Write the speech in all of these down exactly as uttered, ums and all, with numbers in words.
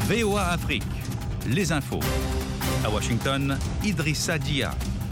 V O A Afrique, les infos. À Washington, Idrissa Dia.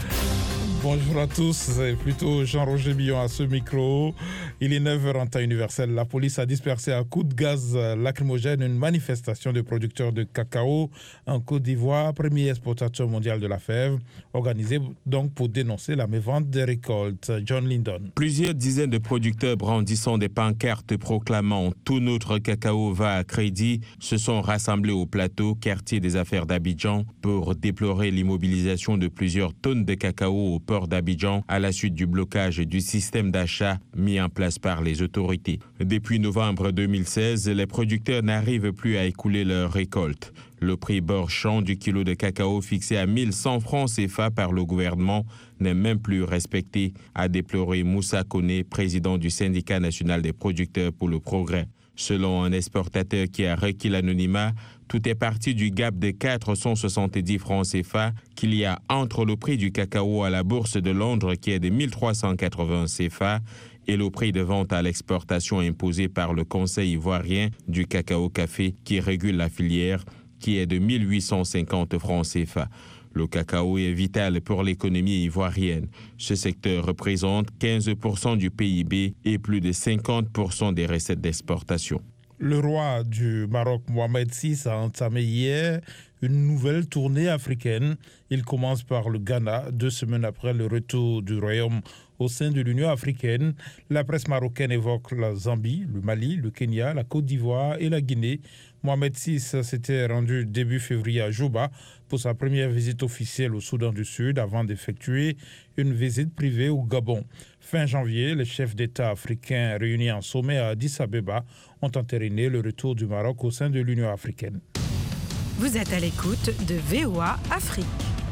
Bonjour à tous, c'est plutôt Jean-Roger Billon à ce micro. Il est neuf heures en temps universel. La police a dispersé à coups de gaz lacrymogène une manifestation de producteurs de cacao en Côte d'Ivoire, premier exportateur mondial de la fève, organisée donc pour dénoncer la mévente des récoltes. John Lindon. Plusieurs dizaines de producteurs brandissant des pancartes proclamant « Tout notre cacao va à crédit » se sont rassemblés au plateau, quartier des affaires d'Abidjan, pour déplorer l'immobilisation de plusieurs tonnes de cacao au port d'Abidjan à la suite du blocage du système d'achat mis en place par les autorités. Depuis novembre deux mille seize, les producteurs n'arrivent plus à écouler leurs récoltes. Le prix borchant du kilo de cacao fixé à mille cent francs C F A par le gouvernement n'est même plus respecté, a déploré Moussa Koné, président du syndicat national des producteurs pour le progrès. Selon un exportateur qui a requis l'anonymat, tout est parti du gap de quatre cent soixante-dix francs C F A qu'il y a entre le prix du cacao à la bourse de Londres qui est de mille trois cent quatre-vingts C F A et le prix de vente à l'exportation imposé par le Conseil ivoirien du cacao-café qui régule la filière qui est de mille huit cent cinquante francs C F A. Le cacao est vital pour l'économie ivoirienne. Ce secteur représente quinze pour cent du P I B et plus de cinquante pour cent des recettes d'exportation. Le roi du Maroc, Mohamed six, a entamé hier une nouvelle tournée africaine. Il commence par le Ghana, deux semaines après le retour du royaume au sein de l'Union africaine. La presse marocaine évoque la Zambie, le Mali, le Kenya, la Côte d'Ivoire et la Guinée. Mohamed six s'était rendu début février à Juba pour sa première visite officielle au Soudan du Sud avant d'effectuer une visite privée au Gabon. Fin janvier, les chefs d'État africains réunis en sommet à Addis Abeba ont entériné le retour du Maroc au sein de l'Union africaine. Vous êtes à l'écoute de V O A Afrique.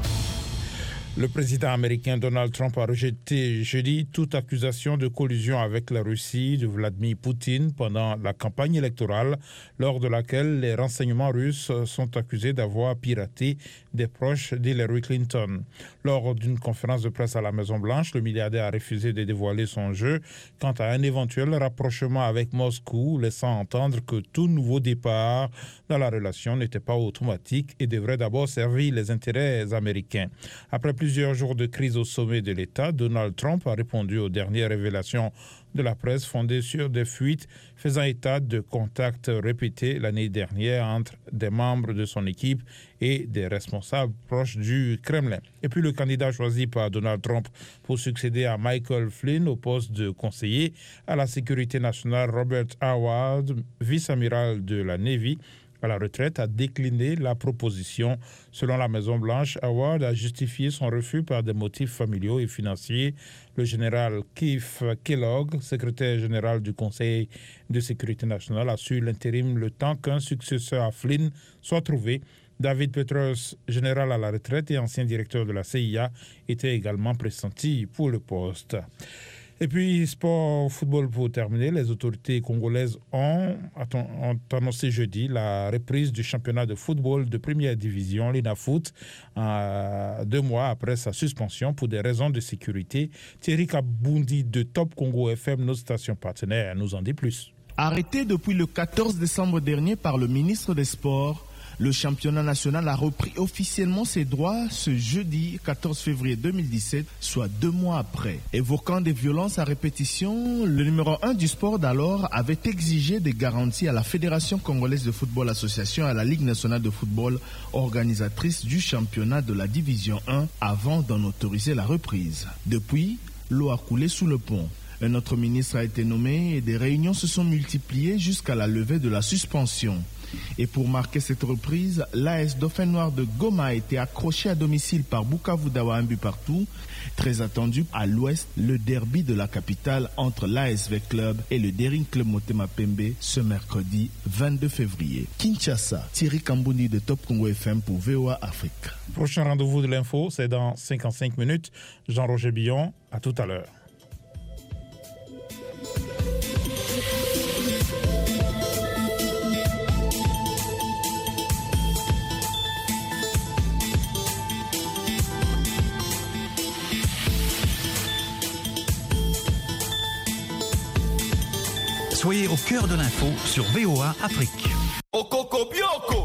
Le président américain Donald Trump a rejeté jeudi toute accusation de collusion avec la Russie de Vladimir Poutine pendant la campagne électorale, lors de laquelle les renseignements russes sont accusés d'avoir piraté des proches d'Hillary Clinton. Lors d'une conférence de presse à la Maison-Blanche, le milliardaire a refusé de dévoiler son jeu quant à un éventuel rapprochement avec Moscou, laissant entendre que tout nouveau départ dans la relation n'était pas automatique et devrait d'abord servir les intérêts américains. Après plusieurs jours de crise au sommet de l'État, Donald Trump a répondu aux dernières révélations de la presse fondées sur des fuites faisant état de contacts répétés l'année dernière entre des membres de son équipe et des responsables proches du Kremlin. Et puis le candidat choisi par Donald Trump pour succéder à Michael Flynn au poste de conseiller à la sécurité nationale, Robert Howard, vice-amiral de la Navy, à la retraite, a décliné la proposition. Selon la Maison-Blanche, Howard a justifié son refus par des motifs familiaux et financiers. Le général Keith Kellogg, secrétaire général du Conseil de sécurité nationale, assure l'intérim le temps qu'un successeur à Flynn soit trouvé. David Petraeus, général à la retraite et ancien directeur de la C I A, était également pressenti pour le poste. Et puis, sport football pour terminer, les autorités congolaises ont, ont annoncé jeudi la reprise du championnat de football de première division, l'INAFoot, euh, deux mois après sa suspension pour des raisons de sécurité. Thierry Kaboundi de Top Congo F M, nos stations partenaires, nous en dit plus. Arrêté depuis le quatorze décembre dernier par le ministre des Sports, le championnat national a repris officiellement ses droits ce jeudi quatorze février deux mille dix-sept, soit deux mois après. Évoquant des violences à répétition, le numéro un du sport d'alors avait exigé des garanties à la Fédération congolaise de football association et à la Ligue nationale de football, organisatrice du championnat de la division un, avant d'en autoriser la reprise. Depuis, l'eau a coulé sous le pont. Un autre ministre a été nommé et des réunions se sont multipliées jusqu'à la levée de la suspension. Et pour marquer cette reprise, l'A S Dauphin Noir de Goma a été accroché à domicile par Bukavu Dawa un but partout. Très attendu à l'ouest, le derby de la capitale entre l'A S V Club et le Daring Club Motema Pembe ce mercredi vingt-deux février. Kinshasa, Thierry Kambouni de Top Congo F M pour V O A Afrique. Prochain rendez-vous de l'info, c'est dans cinquante-cinq minutes. Jean-Roger Billon, à tout à l'heure. Soyez au cœur de l'info sur V O A Afrique. Okoko Bioko.